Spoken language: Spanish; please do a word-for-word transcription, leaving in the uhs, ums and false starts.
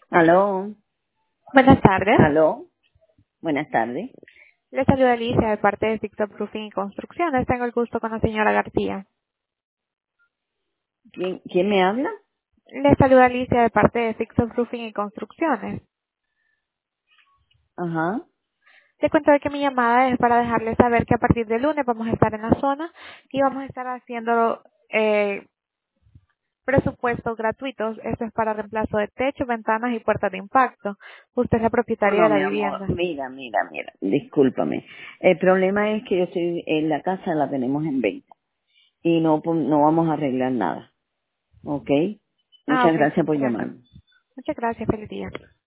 Aló, Buenas tardes. aló, buenas tardes. Le saluda Alicia de parte de Fixo Roofing y Construcciones. Tengo el gusto con la señora García. ¿Quién, quién me habla? Le saluda Alicia de parte de Fixo Roofing y Construcciones. Ajá. Le cuento de que mi llamada es para dejarle saber que a partir de lunes vamos a estar en la zona y vamos a estar haciendo eh, presupuestos gratuitos. Esto es para reemplazo de techo, ventanas y puertas de impacto. Usted es la No, propietaria no, de la mi amor, vivienda. mira, mira, mira, discúlpame. El problema es que yo estoy en la casa, la tenemos en venta y no, po- no vamos a arreglar nada, ¿ok? Ah, Muchas ok, gracias por comprendo. llamarme. Muchas gracias. Feliz día.